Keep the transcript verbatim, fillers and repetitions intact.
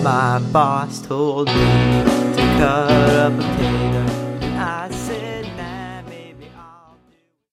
My boss told me to cut a potato, and I